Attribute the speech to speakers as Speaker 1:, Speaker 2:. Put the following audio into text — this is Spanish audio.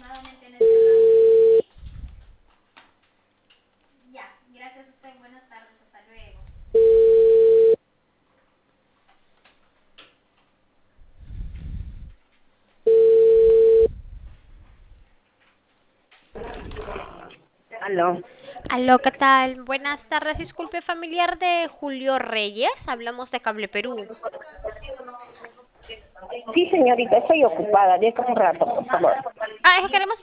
Speaker 1: aproximadamente en este rango. ¿Sí? Ya, gracias a usted. Buenas tardes, hasta luego.
Speaker 2: Aló.
Speaker 1: Aló, ¿qué tal? Buenas tardes, disculpe, familiar de Julio Reyes, hablamos de Cable Perú.
Speaker 2: Sí, señorita, estoy ocupada. Deja un rato, por favor.
Speaker 1: Ah, es que queremos